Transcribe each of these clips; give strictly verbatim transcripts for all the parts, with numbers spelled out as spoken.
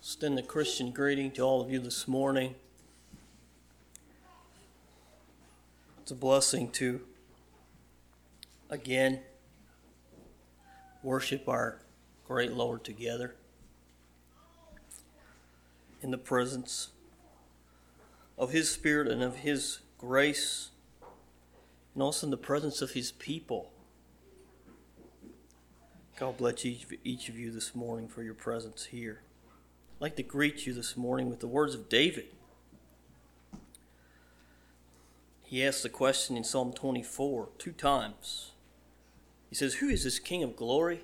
Extend a Christian greeting to all of you this morning. It's a blessing to, again, worship our great Lord together in the presence of His Spirit and of His grace, and also in the presence of His people. God bless each, each of you this morning for your presence here. I'd like to greet you this morning with the words of David. He asked the question in Psalm twenty-four two times. He says, "Who is this King of glory?"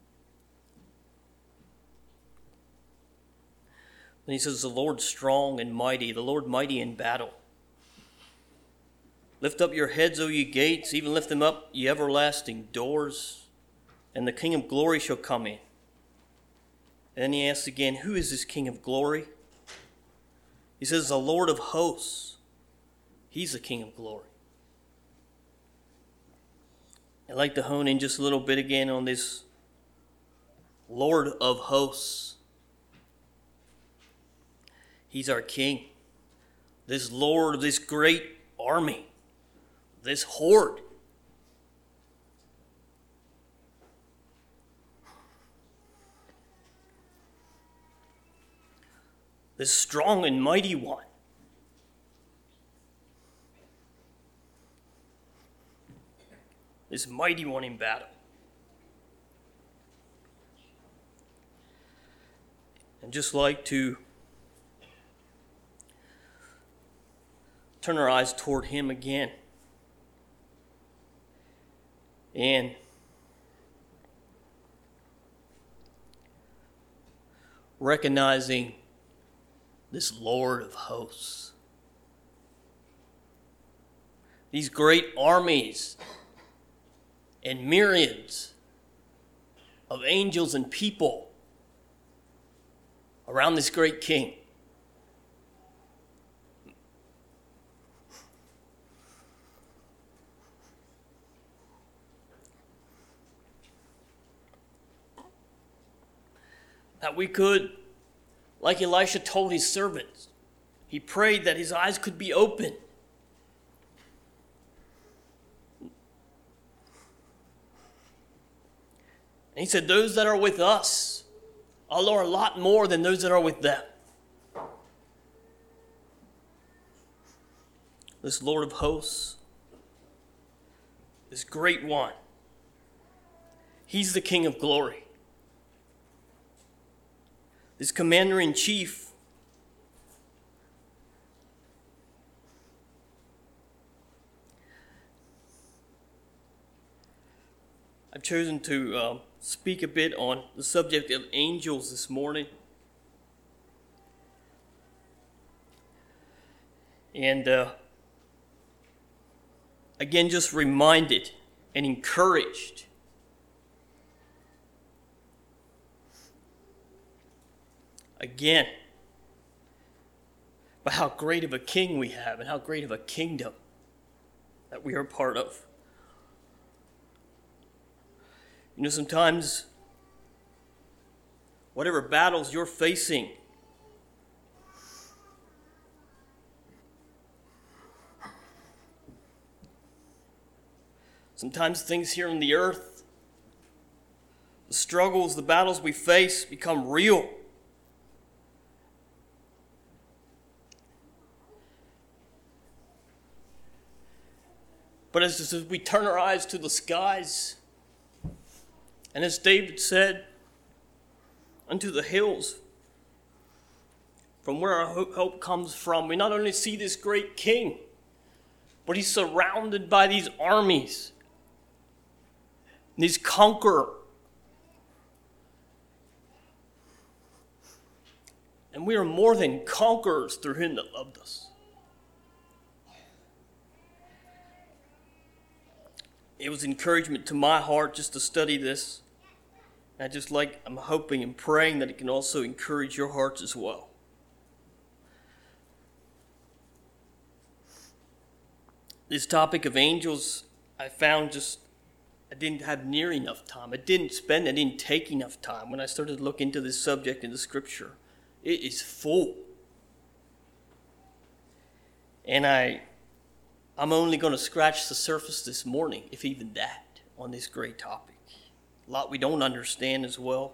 Then he says, "The Lord strong and mighty, the Lord mighty in battle. Lift up your heads, O ye gates, even lift them up, ye everlasting doors, and the King of glory shall come in." And then he asks again, "Who is this King of glory?" He says, "The Lord of hosts." He's the King of glory. I'd like to hone in just a little bit again on this Lord of hosts. He's our King. This Lord of this great army. This horde. This strong and mighty one. This mighty one in battle. And just like to turn our eyes toward Him again. And recognizing this Lord of hosts. These great armies and myriads of angels and people around this great King. That we could, like Elisha told his servants, he prayed that his eyes could be open. And he said, those that are with us are a lot more than those that are with them. This Lord of hosts, this great one, He's the King of glory. This commander-in-chief, I've chosen to uh, speak a bit on the subject of angels this morning. And uh, again, just reminded and encouraged again by how great of a King we have and how great of a kingdom that we are part of. You know, sometimes whatever battles you're facing, sometimes things here on the earth, the struggles, the battles we face become real. But as, as we turn our eyes to the skies, and as David said, unto the hills, from where our hope comes from, we not only see this great King, but He's surrounded by these armies, these conquerors. And we are more than conquerors through Him that loved us. It was encouragement to my heart just to study this. I just like, I'm hoping and praying that it can also encourage your hearts as well. This topic of angels, I found just, I didn't have near enough time. I didn't spend, I didn't take enough time when I started to look into this subject in the Scripture It is full. And I, I'm only going to scratch the surface this morning, if even that, on this great topic. A lot we don't understand as well.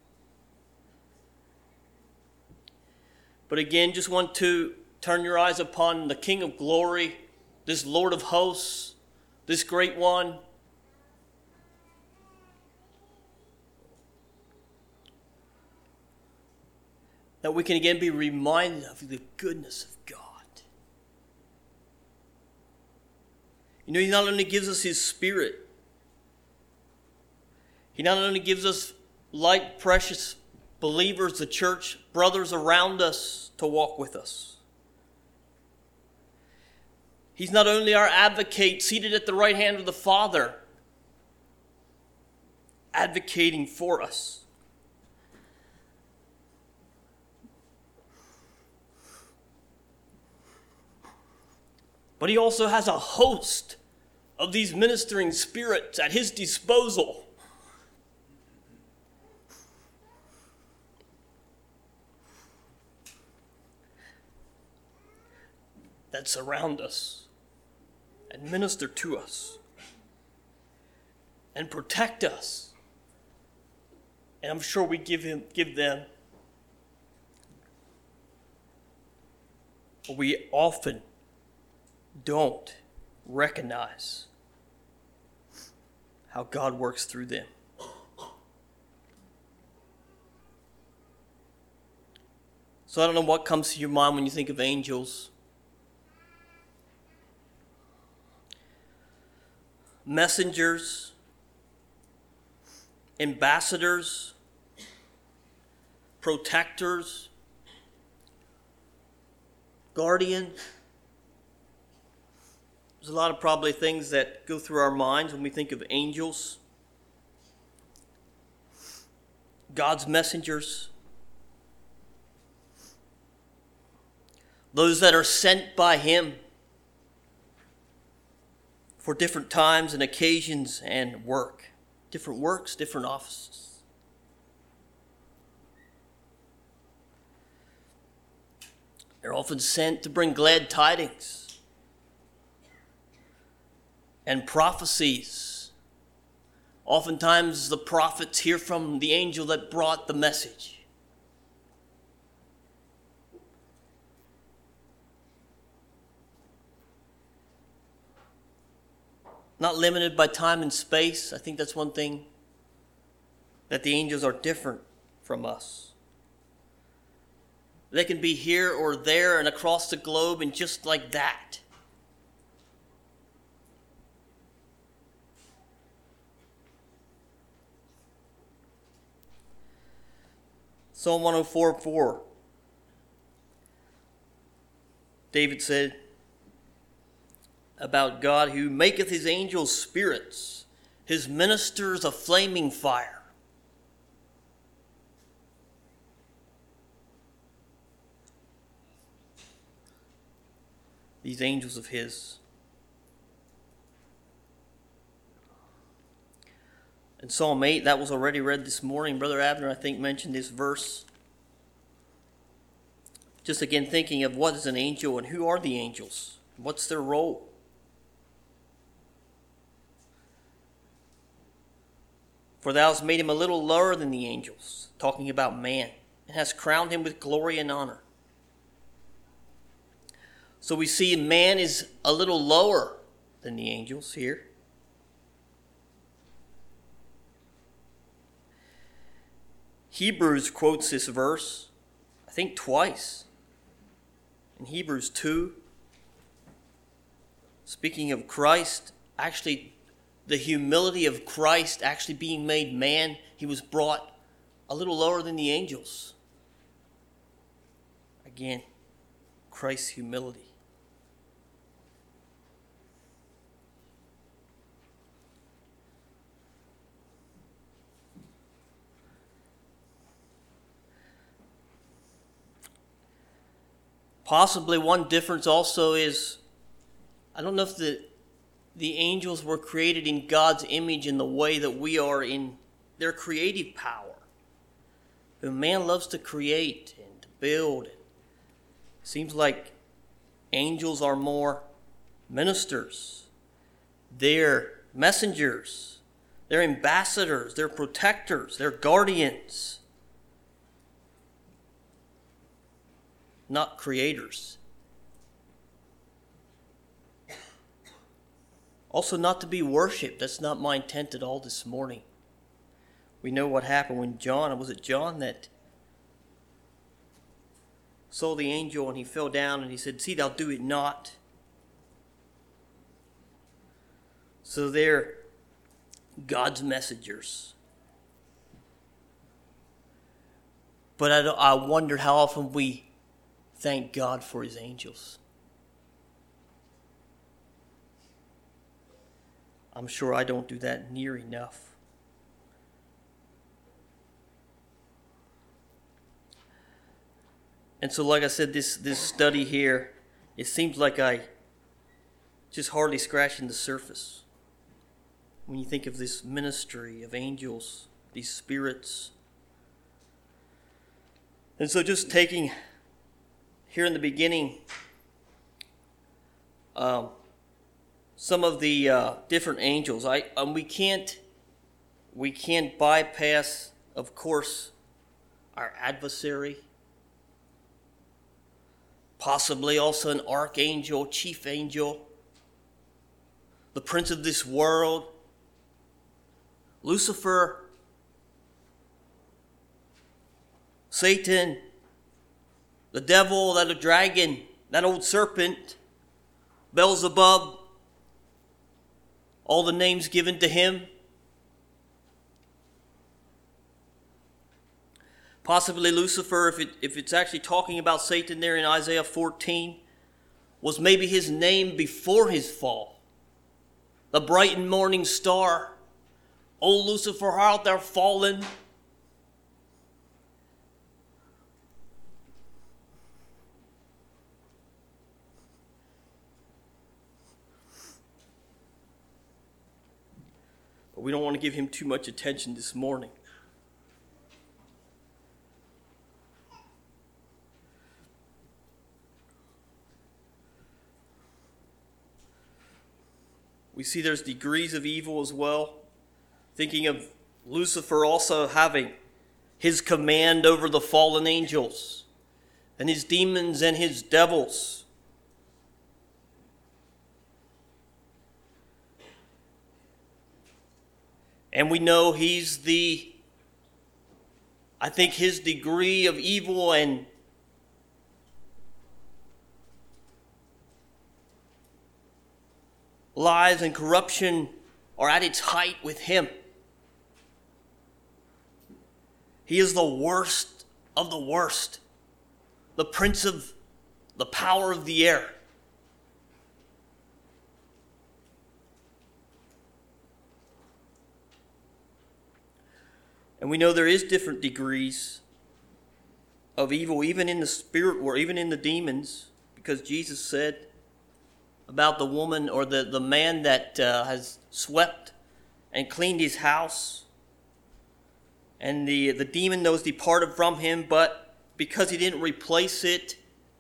But again, just want to turn your eyes upon the King of Glory, this Lord of hosts, this great one. That we can again be reminded of the goodness of God. You know, he not only gives us his Spirit, he not only gives us like precious believers, the church, brothers around us to walk with us. He's not only our advocate seated at the right hand of the Father, advocating for us. But he also has a host of these ministering spirits at his disposal. That surround us and minister to us and protect us. And I'm sure we give him, give them. But we often don't recognize how God works through them. So I don't know what comes to your mind when you think of angels. Messengers, ambassadors, protectors, guardians. There's a lot of probably things that go through our minds when we think of angels. God's messengers. Those that are sent by him for different times and occasions and work. Different works, different offices. They're often sent to bring glad tidings and prophecies. Oftentimes the prophets hear from the angel that brought the message. Not limited by time and space. I think that's one thing, that the angels are different from us. They can be here or there and across the globe and just like that. Psalm one oh four four. David said about God, who maketh his angels spirits, his ministers a flaming fire. These angels of his. In Psalm eight, that was already read this morning. Brother Abner, I think, mentioned this verse. Just again thinking of what is an angel and who are the angels? What's their role? For thou hast made him a little lower than the angels, talking about man, and hast crowned him with glory and honor. So we see man is a little lower than the angels here. Hebrews quotes this verse, I think twice. In Hebrews two, speaking of Christ, actually the humility of Christ actually being made man, he was brought a little lower than the angels. Again, Christ's humility. Possibly one difference also is, I don't know if the the angels were created in God's image in the way that we are in their creative power. But man loves to create and to build. It seems like angels are more ministers. They're messengers. They're ambassadors. They're protectors. They're guardians. Not creators. Also not to be worshipped. That's not my intent at all this morning. We know what happened when John, was it John that saw the angel and he fell down and he said, "See, thou do it not." So they're God's messengers. But I, I wonder how often we thank God for his angels. I'm sure I don't do that near enough. And so, like I said, this, this study here, it seems like I just hardly scratching the surface. When you think of this ministry of angels, these spirits. And so just taking here in the beginning um, some of the uh, different angels. I um, we can't we can't bypass, of course, our adversary. Possibly also an archangel, chief angel, the prince of this world, Lucifer, Satan, the devil, that dragon, that old serpent, Beelzebub, all the names given to him. Possibly Lucifer, if it, if it's actually talking about Satan there in Isaiah fourteen, was maybe his name before his fall. The bright and morning star. O Lucifer, how art thou fallen? But we don't want to give him too much attention this morning. We see there's degrees of evil as well. Thinking of Lucifer also having his command over the fallen angels and his demons and his devils. And we know he's the, I think his degree of evil and lies and corruption are at its height with him. He is the worst of the worst, the prince of the power of the air. And we know there is different degrees of evil, even in the spirit world, even in the demons, because Jesus said about the woman or the, the man that uh, has swept and cleaned his house. And the, the demon that was departed from him, but because he didn't replace it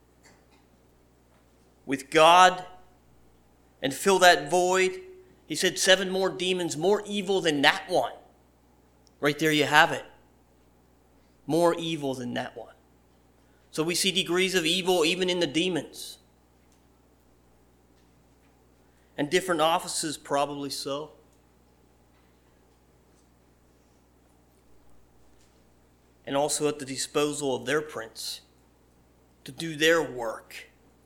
with God and fill that void, he said seven more demons, more evil than that one. Right there you have it. More evil than that one. So we see degrees of evil even in the demons. And different offices, probably so. And also at the disposal of their prince to do their work.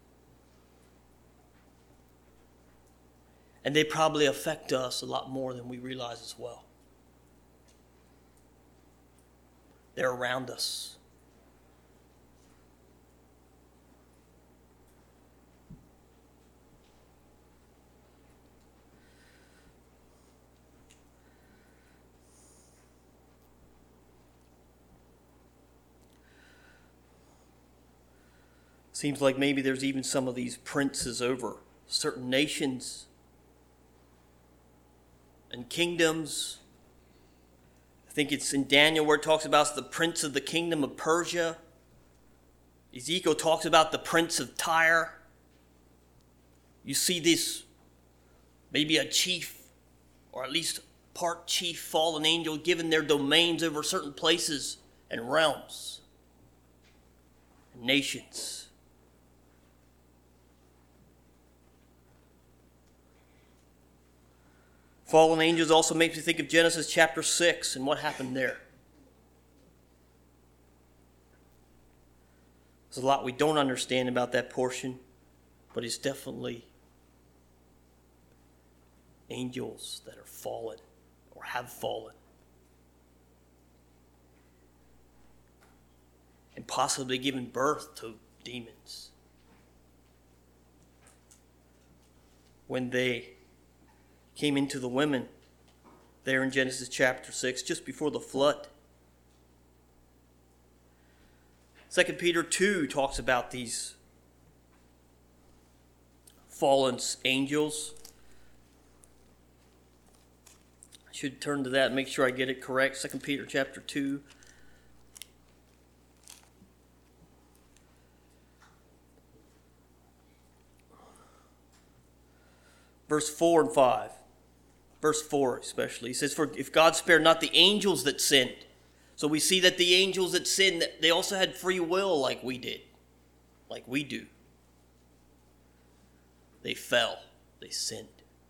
And they probably affect us a lot more than we realize as well. They're around us. Seems like maybe there's even some of these princes over certain nations and kingdoms. I think it's in Daniel where it talks about the prince of the kingdom of Persia. Ezekiel talks about the prince of Tyre. You see this, maybe a chief, or at least part chief fallen angel given their domains over certain places and realms and nations. Fallen angels also makes me think of Genesis chapter six and what happened there. There's a lot we don't understand about that portion, but it's definitely angels that are fallen or have fallen. And possibly given birth to demons. When they came into the women there in Genesis chapter six, just before the flood. Second Peter two talks about these fallen angels. I should turn to that and make sure I get it correct. Second Peter chapter two. Verse four and five. Verse four especially. He says, "For if God spared not the angels that sinned." So we see that the angels that sinned, they also had free will like we did. Like we do. They fell. They sinned.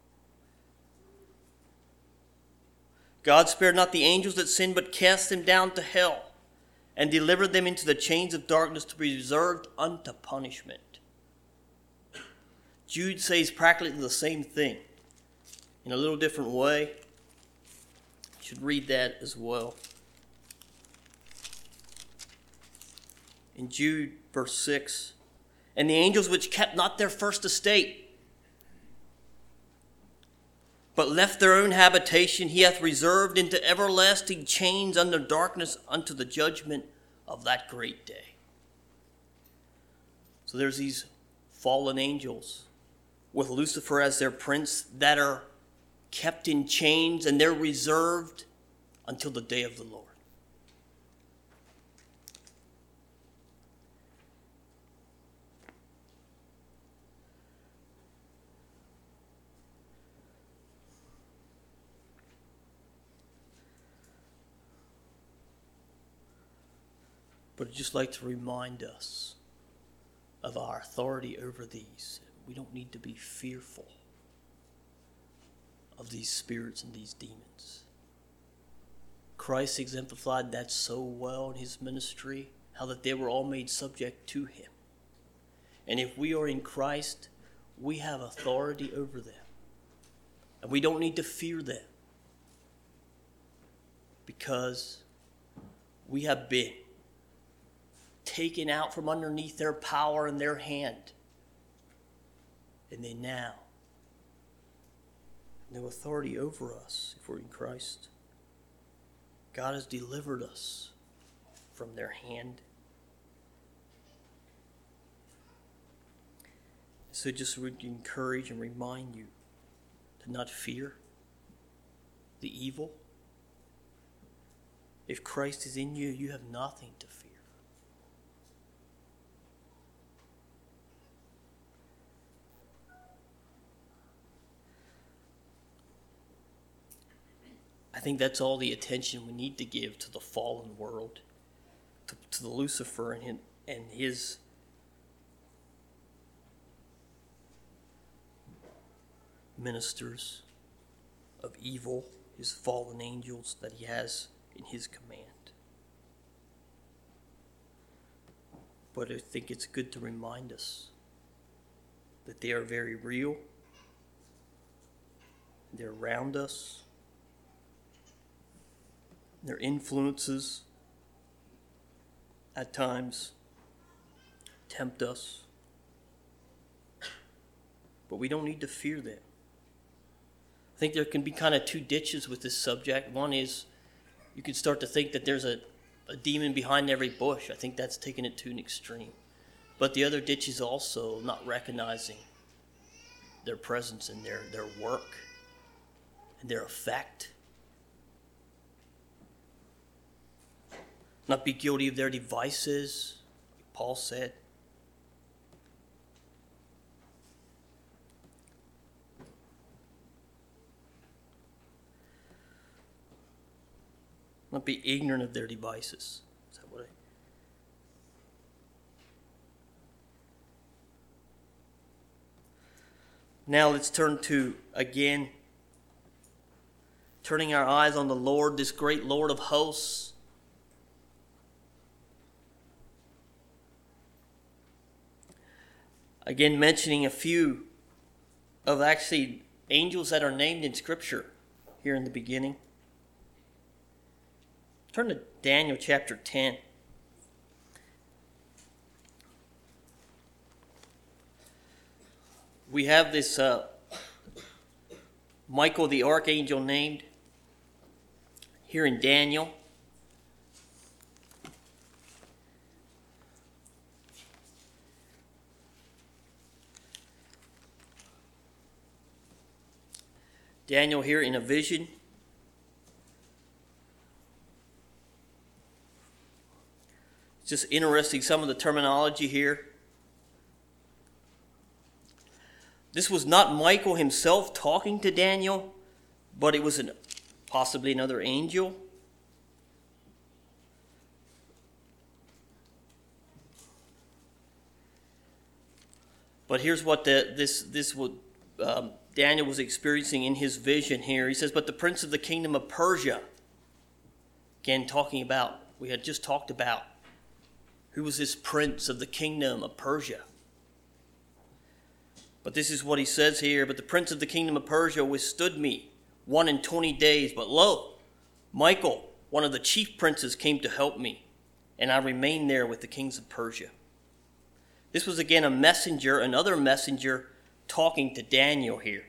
God spared not the angels that sinned, but cast them down to hell, and delivered them into the chains of darkness to be reserved unto punishment. Jude says practically the same thing in a little different way. You should read that as well. In Jude, verse six, "And the angels which kept not their first estate, but left their own habitation, he hath reserved into everlasting chains under darkness unto the judgment of that great day." So there's these fallen angels with Lucifer as their prince that are kept in chains, and they're reserved until the day of the Lord. But I'd just like to remind us of our authority over these. We don't need to be fearful of these spirits and these demons. Christ exemplified that so well in his ministry, how that they were all made subject to him. And if we are in Christ, we have authority over them. And we don't need to fear them, because we have been taken out from underneath their power and their hand. And they now have no authority over us if we're in Christ. God has delivered us from their hand. So just would encourage and remind you to not fear the evil. If Christ is in you, you have nothing to fear. I think that's all the attention we need to give to the fallen world, to, to the Lucifer and his, and his ministers of evil, his fallen angels that he has in his command. But I think it's good to remind us that they are very real. They're around us. Their influences at times tempt us, but we don't need to fear them. I think there can be kind of two ditches with this subject. One is you could start to think that there's a, a demon behind every bush. I think that's taking it to an extreme. But the other ditch is also not recognizing their presence and their, their work and their effect. Not be guilty of their devices, Paul said. Not be ignorant of their devices. Is that what I... Now let's turn to, again, turning our eyes on the Lord, this great Lord of hosts. Again, mentioning a few of actually angels that are named in Scripture here in the beginning. Turn to Daniel chapter ten. We have this uh, Michael the archangel named here in Daniel. Daniel here in a vision. It's just interesting, some of the terminology here. This was not Michael himself talking to Daniel, but it was an, possibly another angel. But here's what the, this this would um, Daniel was experiencing in his vision here. He says, "But the prince of the kingdom of Persia," again talking about, we had just talked about, who was this prince of the kingdom of Persia? But this is what he says here. "But the prince of the kingdom of Persia withstood me one and twenty days. But lo, Michael, one of the chief princes, came to help me, and I remained there with the kings of Persia." This was again a messenger, another messenger talking to Daniel here.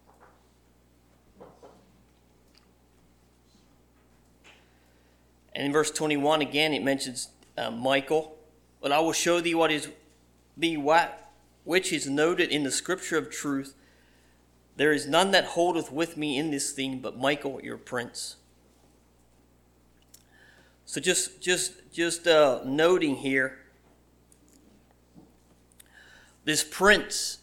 And in verse twenty-one again it mentions uh, Michael. "But I will show thee what is thee what which is noted in the scripture of truth. There is none that holdeth with me in this thing, but Michael your prince." So just just just uh, noting here, this prince,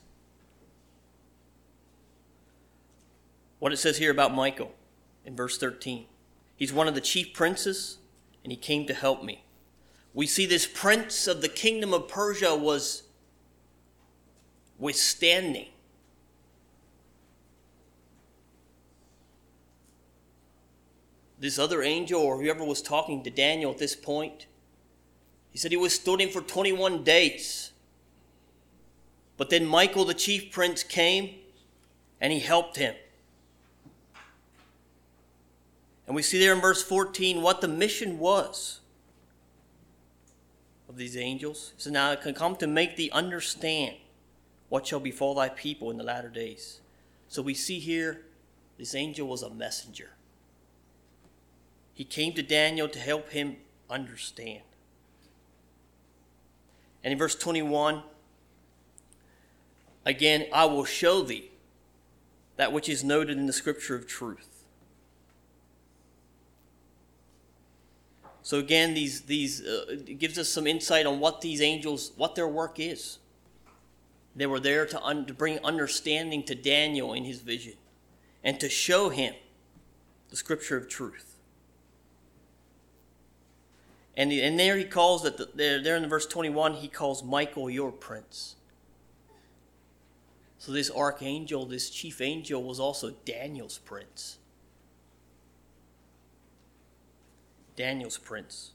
what it says here about Michael in verse thirteen. He's one of the chief princes, and he came to help me. We see this prince of the kingdom of Persia was withstanding this other angel, or whoever was talking to Daniel at this point. He said he withstood him for twenty-one days. But then Michael, the chief prince, came and he helped him. And we see there in verse fourteen what the mission was of these angels. So now it can come to make thee understand what shall befall thy people in the latter days. So we see here, this angel was a messenger. He came to Daniel to help him understand. And in verse twenty-one, again, "I will show thee that which is noted in the scripture of truth." So again, these these uh, it gives us some insight on what these angels, what their work is. They were there to, un- to bring understanding to Daniel in his vision and to show him the scripture of truth. And, and there he calls, that the, there, there in verse twenty-one, he calls Michael your prince. So this archangel, this chief angel, was also Daniel's prince. Daniel's prince.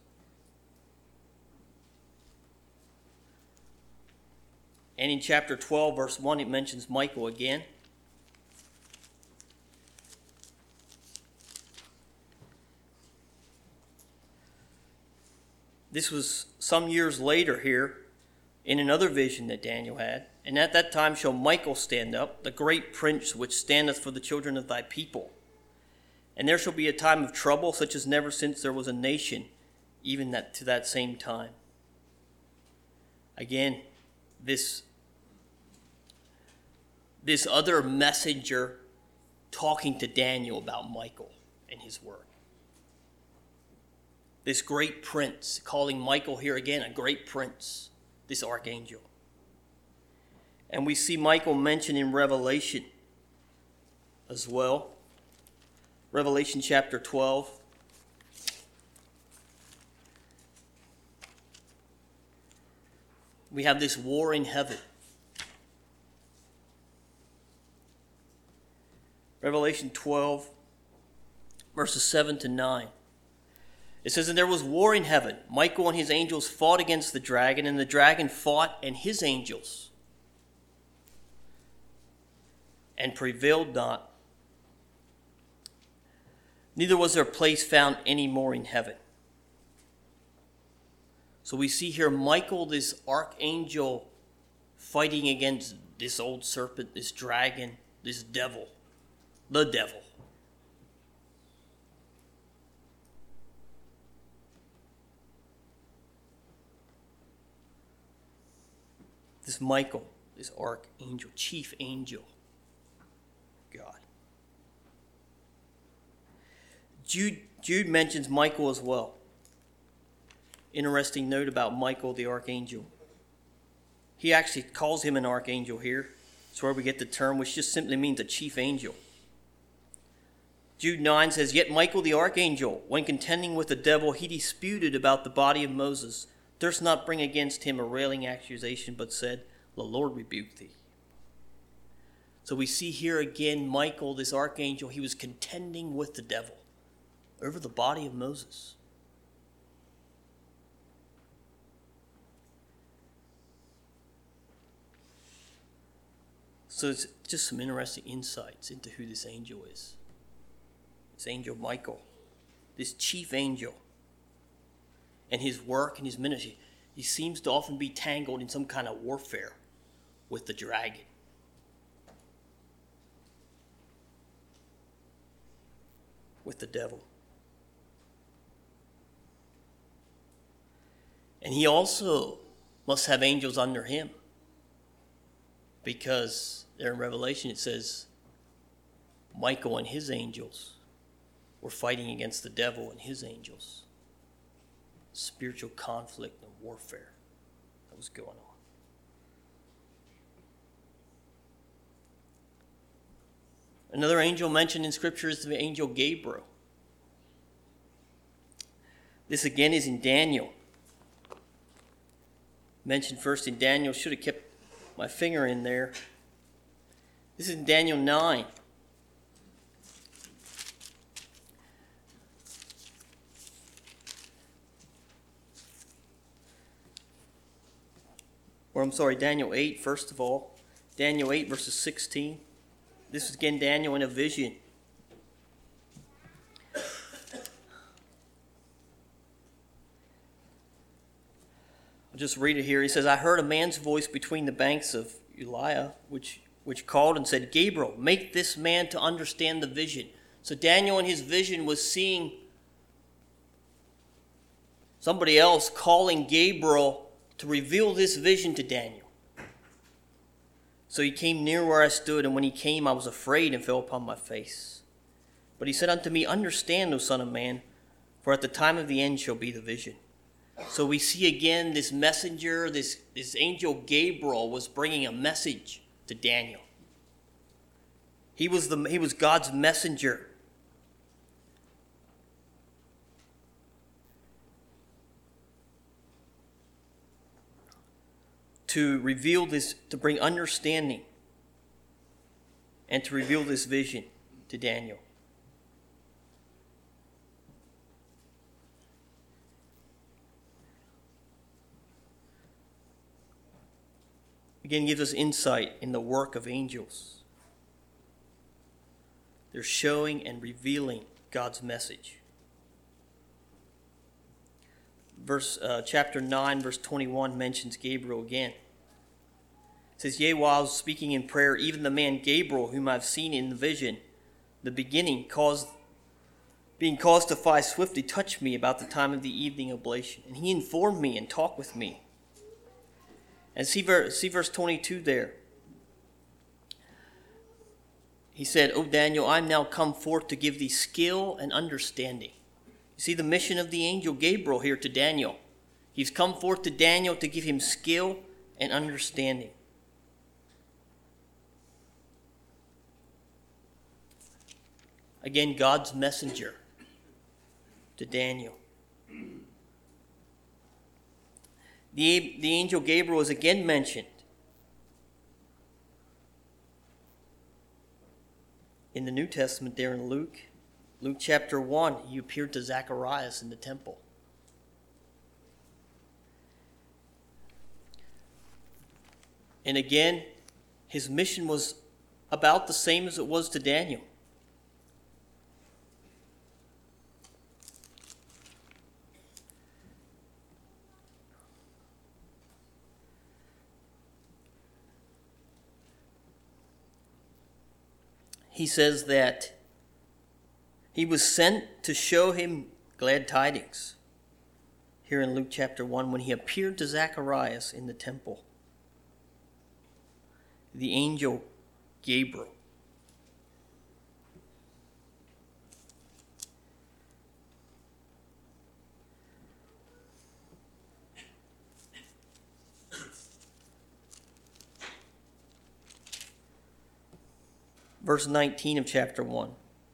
And in chapter twelve, verse one, it mentions Michael again. This was some years later here in another vision that Daniel had. "And at that time shall Michael stand up, the great prince which standeth for the children of thy people. And there shall be a time of trouble, such as never since there was a nation, even that to that same time." Again, this, this other messenger talking to Daniel about Michael and his work. This great prince, calling Michael here again a great prince. this archangel. And we see Michael mentioned in Revelation as well. Revelation chapter twelve. We have this war in heaven. Revelation twelve, verses seven to nine. It says, "And there was war in heaven. Michael and his angels fought against the dragon, and the dragon fought and his angels, and prevailed not. Neither was their place found any more in heaven." So we see here Michael, this archangel, fighting against this old serpent, this dragon, this devil, the devil. This Michael, this archangel, chief angel, God. Jude, Jude mentions Michael as well. Interesting note about Michael the archangel. He actually calls him an archangel here. That's where we get the term, which just simply means a chief angel. Jude nine says, "Yet Michael the archangel, when contending with the devil, he disputed about the body of Moses, durst not bring against him a railing accusation, but said, The Lord rebuke thee." So we see here again Michael, this archangel, he was contending with the devil over the body of Moses. So it's just some interesting insights into who this angel is. This angel Michael, this chief angel, and his work and his ministry. He seems to often be tangled in some kind of warfare with the dragon. With the devil. And he also must have angels under him, because there in Revelation it says Michael and his angels were fighting against the devil and his angels. Spiritual conflict and warfare that was going on. Another angel mentioned in Scripture is the angel Gabriel. This again is in Daniel. Mentioned first in Daniel. Should have kept my finger in there. This is in Daniel nine. Or I'm sorry, Daniel eight, first of all. Daniel eight, verses sixteen. This is again Daniel in a vision. I'll just read it here. He says, "I heard a man's voice between the banks of Uriah, which, which called and said, Gabriel, make this man to understand the vision." So Daniel in his vision was seeing somebody else calling Gabriel to reveal this vision to Daniel. So he came near where I stood, and when he came, I was afraid and fell upon my face. But he said unto me, Understand, O son of man, for at the time of the end shall be the vision. So we see again this messenger, this, this angel Gabriel was bringing a message to Daniel. He was, the, he was God's messenger. To reveal this, to bring understanding and to reveal this vision to Daniel. Again, gives us insight in the work of angels. They're showing and revealing God's message. Verse uh, chapter nine, verse twenty-one mentions Gabriel again. It says, "Yea, while I was speaking in prayer, even the man Gabriel, whom I've seen in the vision, the beginning, caused, being caused to fly swiftly, touched me about the time of the evening oblation. And he informed me and talked with me." And see verse, see verse twenty-two there. He said, "O Daniel, I am now come forth to give thee skill and understanding." You see the mission of the angel Gabriel here to Daniel. He's come forth to Daniel to give him skill and understanding. Again, God's messenger to Daniel. The, the angel Gabriel is again mentioned in the New Testament there in Luke. Luke chapter one, he appeared to Zacharias in the temple. And again, his mission was about the same as it was to Daniel. He says that he was sent to show him glad tidings. Here in Luke chapter one, when he appeared to Zacharias in the temple, the angel Gabriel. Verse nineteen of chapter one.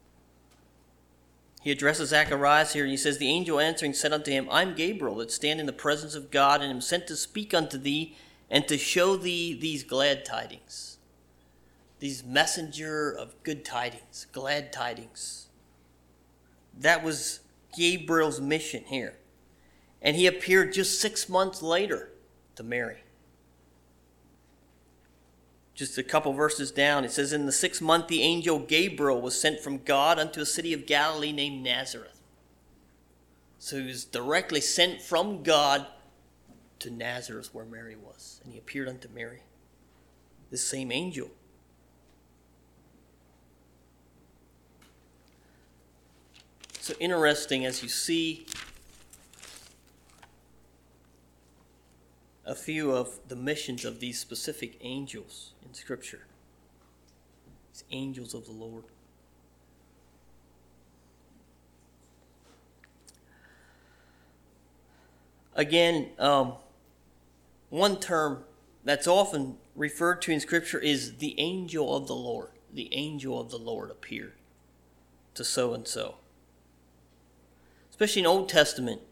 He addresses Zacharias here, and he says, the angel answering said unto him, I'm Gabriel, that stand in the presence of God, and am sent to speak unto thee, and to show thee these glad tidings. These messenger of good tidings, glad tidings. That was Gabriel's mission here. And he appeared just six months later to Mary. Just a couple verses down, it says, in the sixth month the angel Gabriel was sent from God unto a city of Galilee named Nazareth. So he was directly sent from God to Nazareth where Mary was. And he appeared unto Mary. This same angel. So interesting as you see a few of the missions of these specific angels in Scripture. These angels of the Lord. Again, um, one term that's often referred to in Scripture is the angel of the Lord. The angel of the Lord appeared to so-and-so. Especially in Old Testament.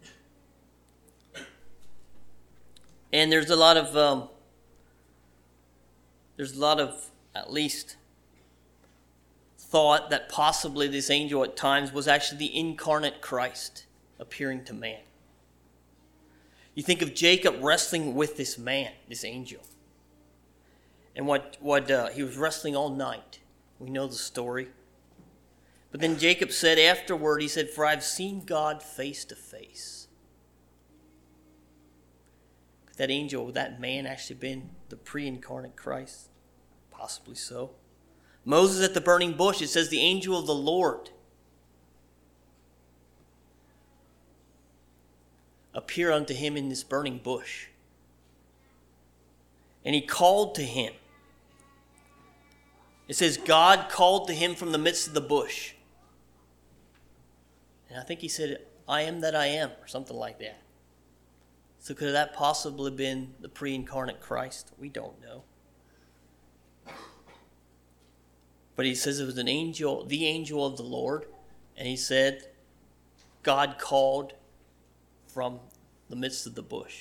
And there's a lot of, um, there's a lot of, at least, thought that possibly this angel at times was actually the incarnate Christ appearing to man. You think of Jacob wrestling with this man, this angel. And what, what uh, he was wrestling all night. We know the story. But then Jacob said afterward, he said, for I've seen God face to face. That angel, would that man actually been the pre-incarnate Christ? Possibly so. Moses at the burning bush, it says the angel of the Lord appeared unto him in this burning bush. And he called to him. It says God called to him from the midst of the bush. And I think he said, I am that I am, or something like that. So could that possibly have been the pre-incarnate Christ? We don't know. But he says it was an angel, the angel of the Lord. And he said, God called from the midst of the bush.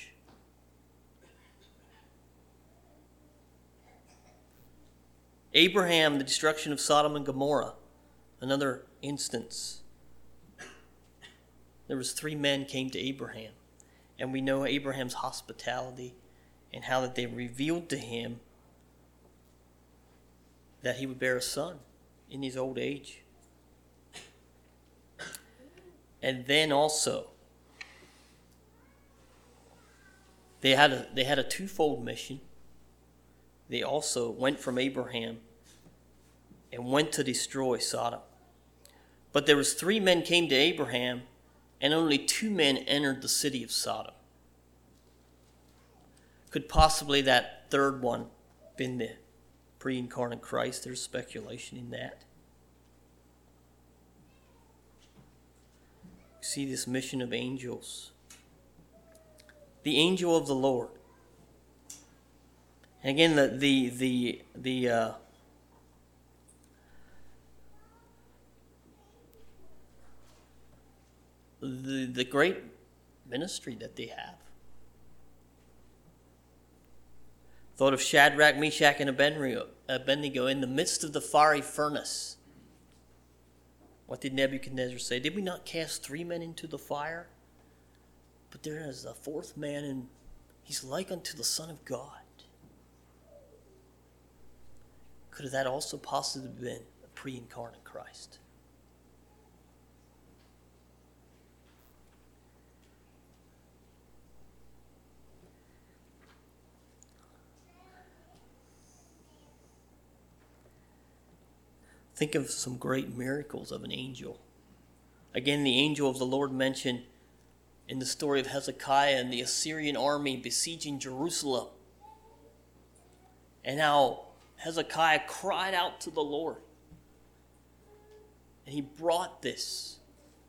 Abraham, the destruction of Sodom and Gomorrah, another instance. There was three men came to Abraham. And we know Abraham's hospitality and how that they revealed to him that he would bear a son in his old age. And then also, they had a, they had a twofold mission. They also went from Abraham and went to destroy Sodom. But there was three men came to Abraham, and only two men entered the city of Sodom. Could possibly that third one been the pre-incarnate Christ? There's speculation in that. You see this mission of angels. the angel of the Lord. And again, the the the the uh, the the great ministry that they have. Thought of Shadrach, Meshach, and Abednego, Abednego in the midst of the fiery furnace. What did Nebuchadnezzar say? Did we not cast three men into the fire? But there is a fourth man, and he's like unto the Son of God. Could have that also possibly been a pre-incarnate Christ? Think of some great miracles of an angel. Again, the angel of the Lord mentioned in the story of Hezekiah and the Assyrian army besieging Jerusalem. And how Hezekiah cried out to the Lord. And he brought this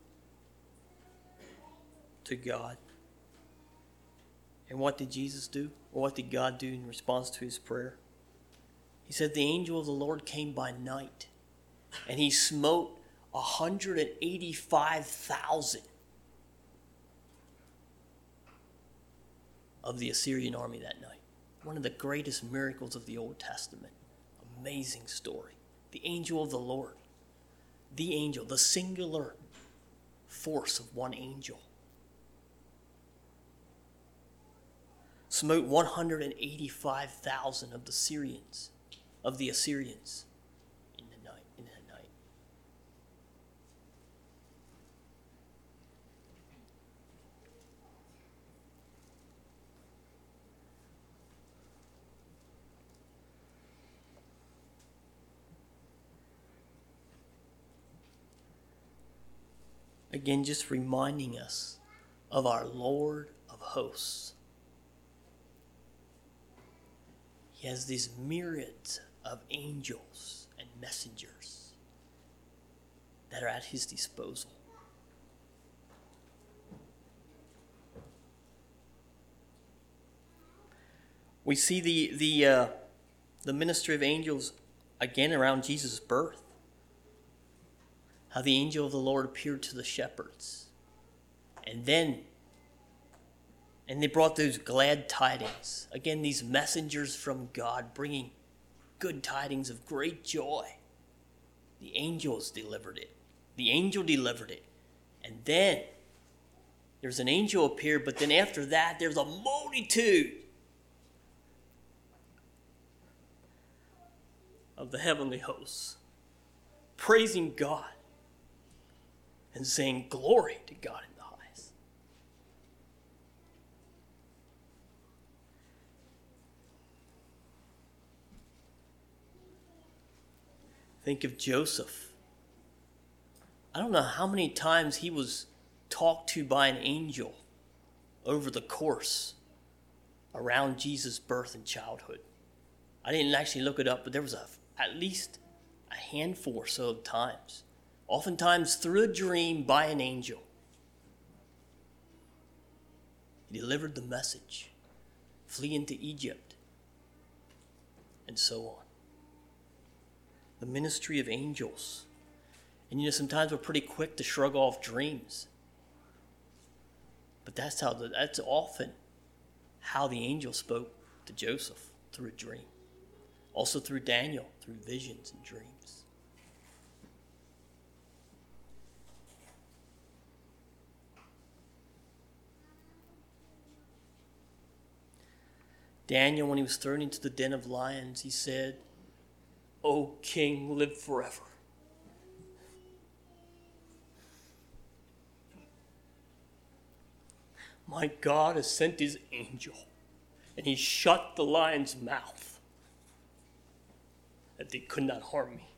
to God. And what did Jesus do? Or what did God do in response to his prayer? He said, the angel of the Lord came by night, and he smote one hundred eighty-five thousand of the Assyrian army that night. One of the greatest miracles of the Old Testament. Amazing story. The angel of the Lord. The angel, the singular force of one angel. Smote one hundred eighty-five thousand of the Syrians, of the Assyrians in the night, in that night. Again, just reminding us of our Lord of hosts. He has these myriads of angels and messengers that are at his disposal. We see the the uh, the ministry of angels again around Jesus' birth. How the angel of the Lord appeared to the shepherds. And then, and they brought those glad tidings. Again, these messengers from God bringing good tidings of great joy. The angels delivered it. The angel delivered it. And then, there's an angel appeared, but then after that, there's a multitude of the heavenly hosts praising God and saying glory to God in the highest. Think of Joseph. I don't know how many times he was talked to by an angel over the course around Jesus' birth and childhood. I didn't actually look it up, but there was a, at least a handful or so of times. Oftentimes through a dream by an angel. He delivered the message. Flee into Egypt. And so on. The ministry of angels. And you know, sometimes we're pretty quick to shrug off dreams. But that's how the, that's often how the angel spoke to Joseph through a dream. Also through Daniel, through visions and dreams. Daniel, when he was thrown into the den of lions, he said, O King, live forever. My God has sent his angel, and he shut the lion's mouth, that they could not harm me.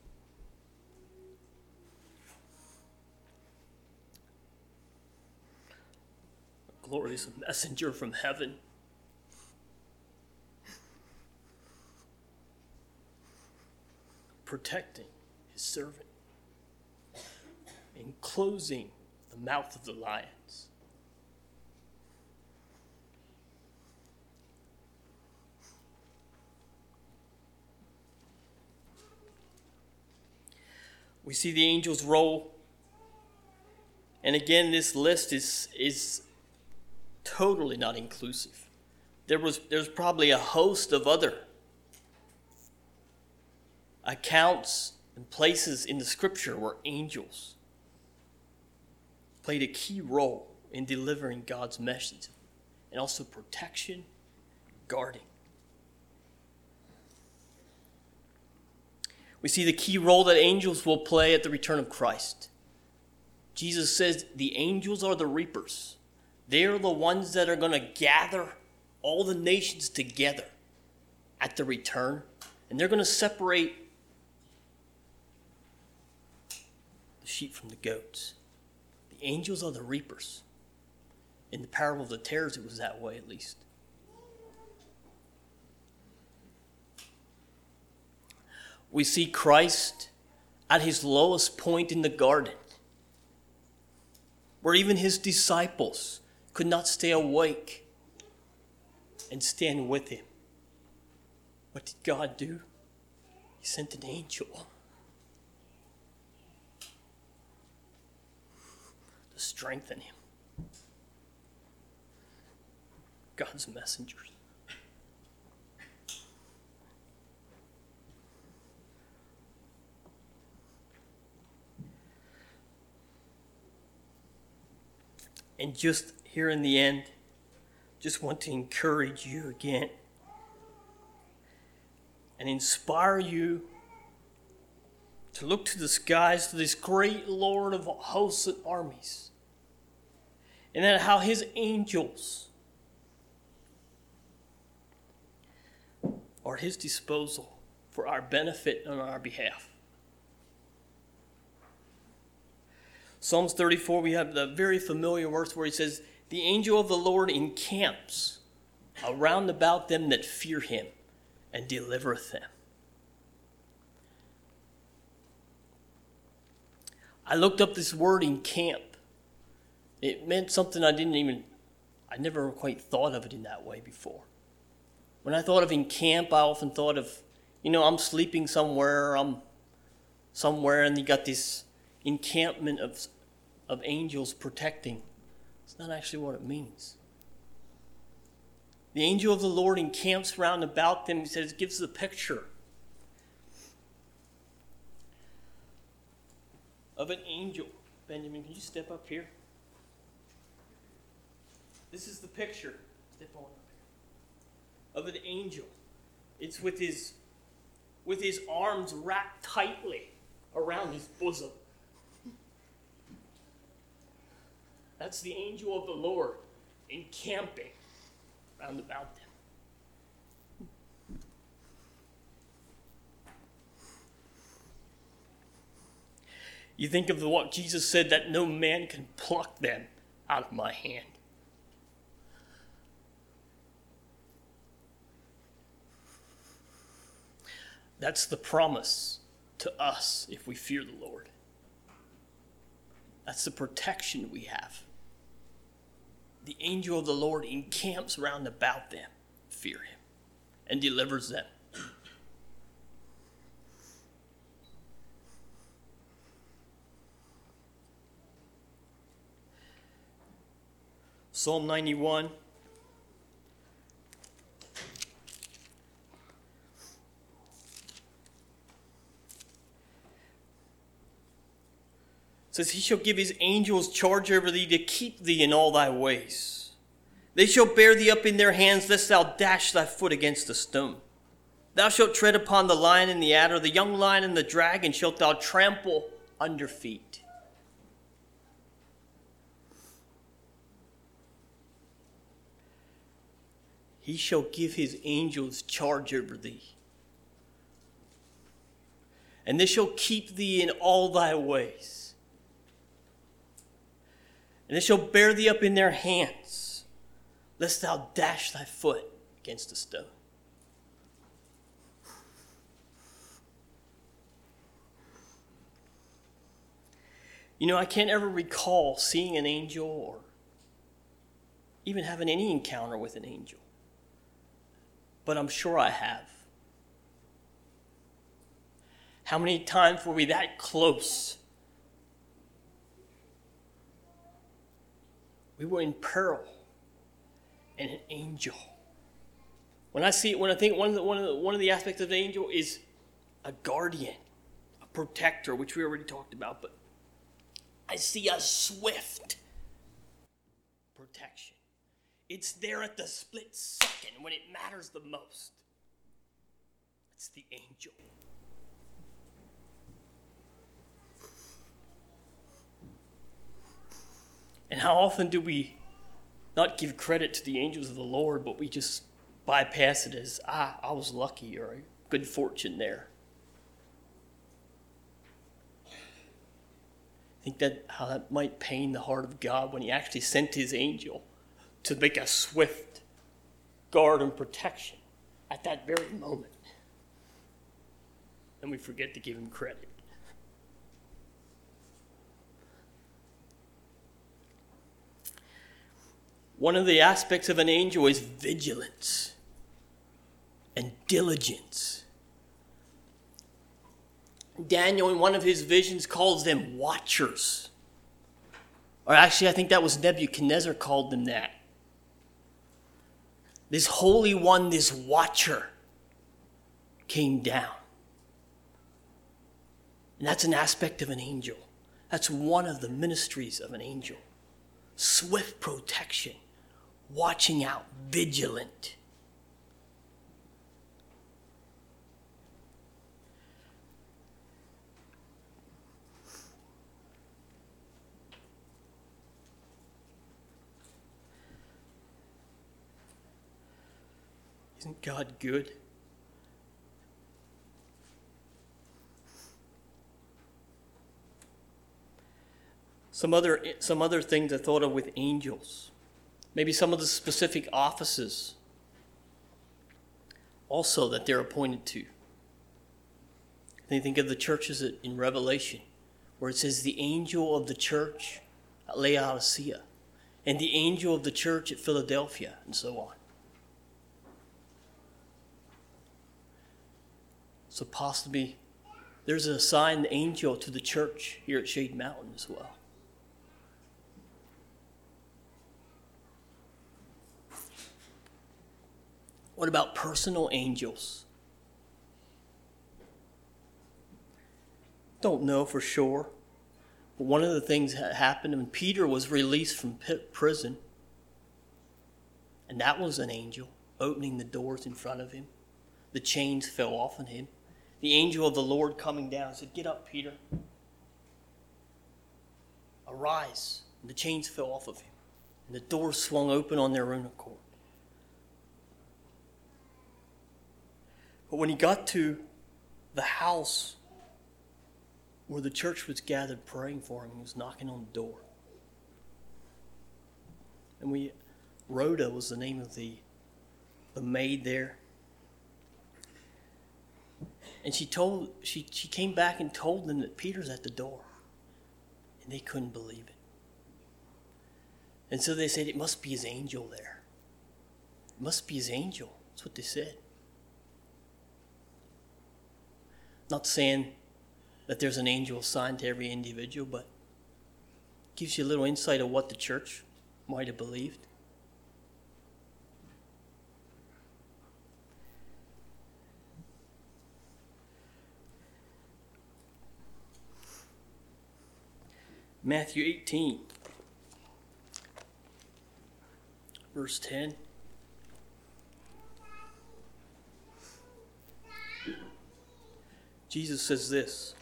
A glorious messenger from heaven. Protecting his servant, and closing the mouth of the lions. We see the angels' role. And again, this list is, is totally not inclusive. There was there's probably a host of other accounts and places in the scripture where angels played a key role in delivering God's message and also protection, guarding. We see the key role that angels will play at the return of Christ. Jesus says the angels are the reapers. They are the ones that are going to gather all the nations together at the return. And they're going to separate the sheep from the goats. The angels are the reapers. In the parable of the tares, it was that way at least. We see Christ at his lowest point in the garden, where even his disciples could not stay awake and stand with him. What did God do? He sent an angel to strengthen him. God's messengers. And just here in the end, just want to encourage you again and inspire you to look to the skies, to this great Lord of hosts and armies, and then how his angels are at his disposal for our benefit and on our behalf. Psalms thirty-four, we have the very familiar verse where he says, the angel of the Lord encamps around about them that fear him and delivereth them. I looked up this word encamp. It meant something I didn't even, I never quite thought of it in that way before. When I thought of encamp, I often thought of, you know, I'm sleeping somewhere, I'm somewhere, and you got this encampment of, of angels protecting. It's not actually what it means. The angel of the Lord encamps round about them. He says, gives the picture of an angel. Benjamin, can you step up here? This is the picture. Step on up here. Of an angel. It's with his with his arms wrapped tightly around his bosom. That's the angel of the Lord encamping round about them. You think of what Jesus said, that no man can pluck them out of my hand. That's the promise to us if we fear the Lord. That's the protection we have. The angel of the Lord encamps round about them, fear him, and delivers them. Psalm ninety-one. Says, he shall give his angels charge over thee to keep thee in all thy ways. They shall bear thee up in their hands, lest thou dash thy foot against a stone. Thou shalt tread upon the lion and the adder, the young lion and the dragon shalt thou trample under feet. He shall give his angels charge over thee. And they shall keep thee in all thy ways. And they shall bear thee up in their hands, lest thou dash thy foot against a stone. You know, I can't ever recall seeing an angel or even having any encounter with an angel. But I'm sure I have. How many times were we that close? We were in peril, and an angel. When I see, when I think one of the one of the one of the aspects of the angel is a guardian, a protector, which we already talked about, but I see a swift protection. It's there at the split second when it matters the most. It's the angel. And how often do we not give credit to the angels of the Lord, but we just bypass it as, ah, I was lucky or good fortune there. I think that how that might pain the heart of God when he actually sent his angel to make a swift guard and protection at that very moment. And we forget to give him credit. One of the aspects of an angel is vigilance and diligence. Daniel, in one of his visions, calls them watchers. Or actually, I think that was Nebuchadnezzar called them that. This Holy One, this watcher, came down. And that's an aspect of an angel. That's one of the ministries of an angel. Swift protection, watching out, vigilant. Isn't God good? Some other, some other things I thought of with angels. Maybe some of the specific offices also that they're appointed to. Then you think of the churches in Revelation, where it says the angel of the church at Laodicea and the angel of the church at Philadelphia, and so on. So possibly there's an assigned angel to the church here at Shade Mountain as well. What about personal angels? Don't know for sure. But one of the things that happened when Peter was released from prison, and that was an angel opening the doors in front of him. The chains fell off on him. The angel of the Lord coming down said, "Get up, Peter. Arise." And the chains fell off of him. And the doors swung open on their own accord. But when he got to the house where the church was gathered praying for him, he was knocking on the door. And we, Rhoda was the name of the, the maid there. And she told she, she came back and told them that Peter's at the door. And they couldn't believe it. And so they said, it must be his angel there. It must be his angel. That's what they said. Not saying that there's an angel assigned to every individual, but it gives you a little insight of what the church might have believed. Matthew eighteen, verse ten. Jesus says this.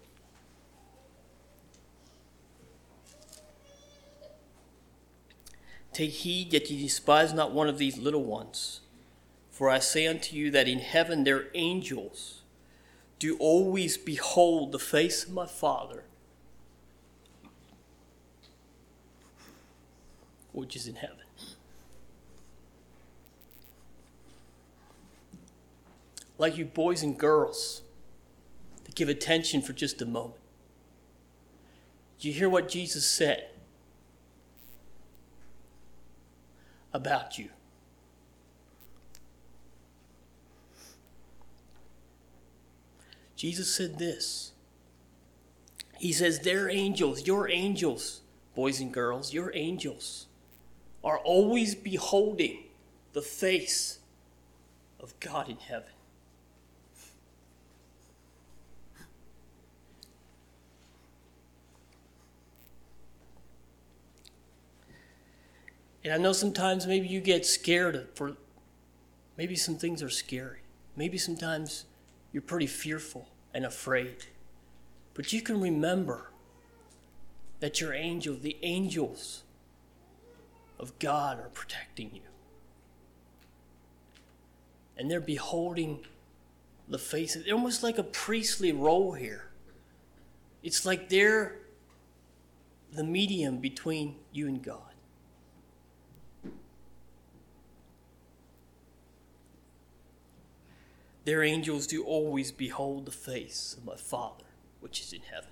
Take heed that ye despise not one of these little ones. For I say unto you that in heaven their angels do always behold the face of my Father, which is in heaven. Like you boys and girls, to give attention for just a moment. Do you hear what Jesus said about you? Jesus said this. He says, their angels, your angels, boys and girls, your angels are always beholding the face of God in heaven. And I know sometimes maybe you get scared for, maybe some things are scary. Maybe sometimes you're pretty fearful and afraid. But you can remember that your angel, the angels of God are protecting you. And they're beholding the face of, almost like a priestly role here. It's like they're the medium between you and God. Their angels do always behold the face of my Father, which is in heaven.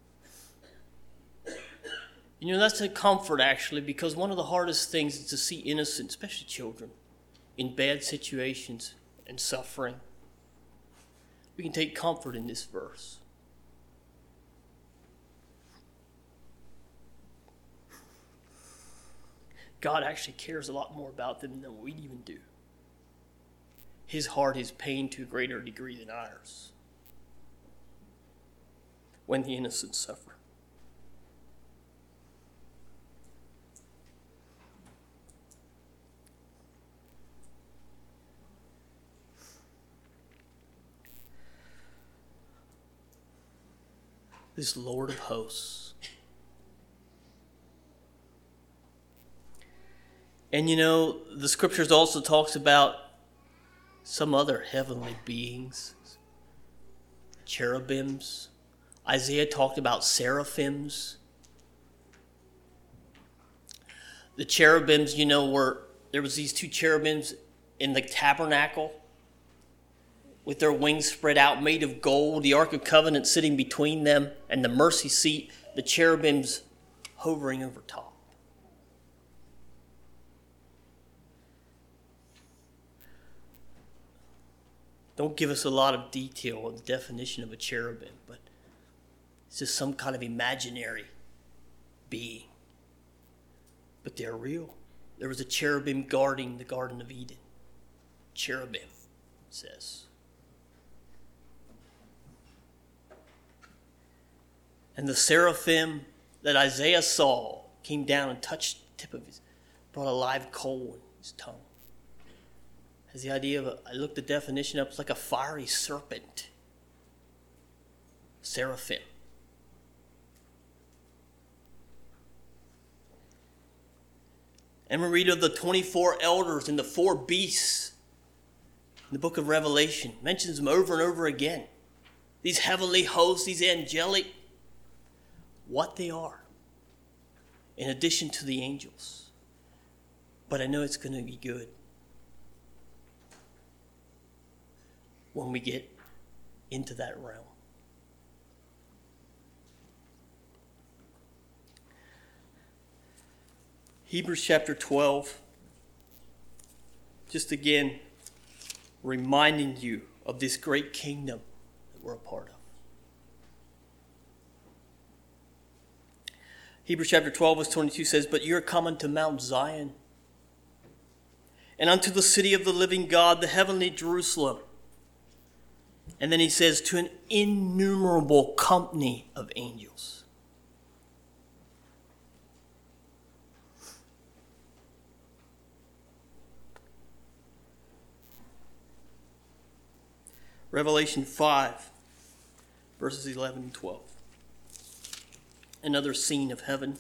You know, that's a comfort, actually, because one of the hardest things is to see innocent, especially children, in bad situations and suffering. We can take comfort in this verse. God actually cares a lot more about them than we even do. His heart is pained to a greater degree than ours when the innocent suffer. This Lord of hosts. And you know, the scriptures also talks about some other heavenly beings, cherubims. Isaiah talked about seraphims. The cherubims, you know, were there was these two cherubims in the tabernacle with their wings spread out, made of gold, the Ark of Covenant sitting between them, and the mercy seat, the cherubims hovering over top. Don't give us a lot of detail on the definition of a cherubim, but it's just some kind of imaginary being. But they're real. There was a cherubim guarding the Garden of Eden. Cherubim, it says. And the seraphim that Isaiah saw came down and touched the tip of his, brought a live coal in his tongue. Has the idea of, a, I looked the definition up, it's like a fiery serpent. Seraphim. And we read of the twenty-four elders and the four beasts in the book of Revelation. Mentions them over and over again. These heavenly hosts, these angelic, what they are, in addition to the angels. But I know it's going to be good when we get into that realm. Hebrews chapter twelve, just again reminding you of this great kingdom that we're a part of. Hebrews chapter twelve, verse twenty-two says, "But you're coming to Mount Zion, and unto the city of the living God, the heavenly Jerusalem." And then he says, "to an innumerable company of angels." Revelation five, verses eleven and twelve. Another scene of heaven.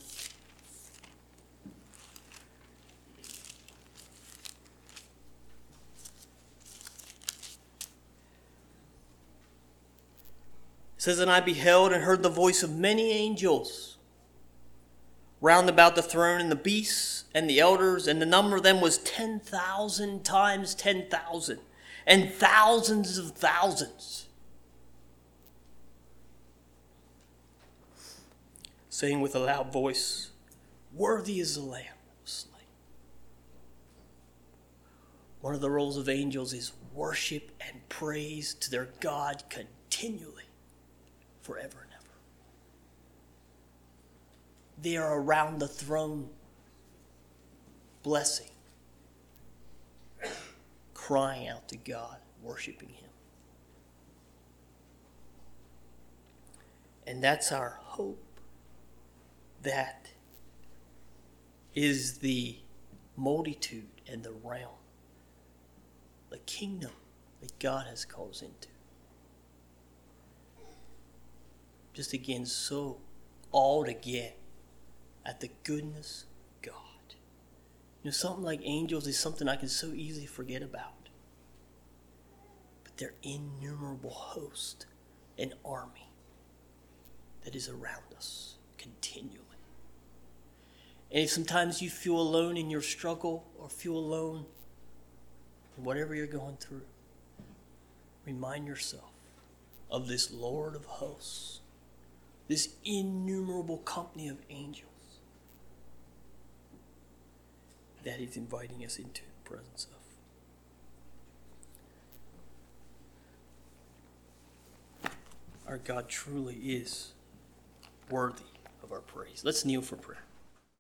It says, "And I beheld and heard the voice of many angels round about the throne, and the beasts and the elders, and the number of them was ten thousand times ten thousand, and thousands of thousands, saying with a loud voice, Worthy is the Lamb that was slain." One of the roles of angels is worship and praise to their God continually. continually, forever and ever. They are around the throne, blessing, crying out to God, worshiping him. And that's our hope. That is the multitude and the realm, the kingdom that God has called us into. Just again, so awed again at the goodness of God. You know, something like angels is something I can so easily forget about. But they're innumerable host, an army that is around us continually. And if sometimes you feel alone in your struggle or feel alone in whatever you're going through, remind yourself of this Lord of hosts, this innumerable company of angels that he's inviting us into the presence of. Our God truly is worthy of our praise. Let's kneel for prayer.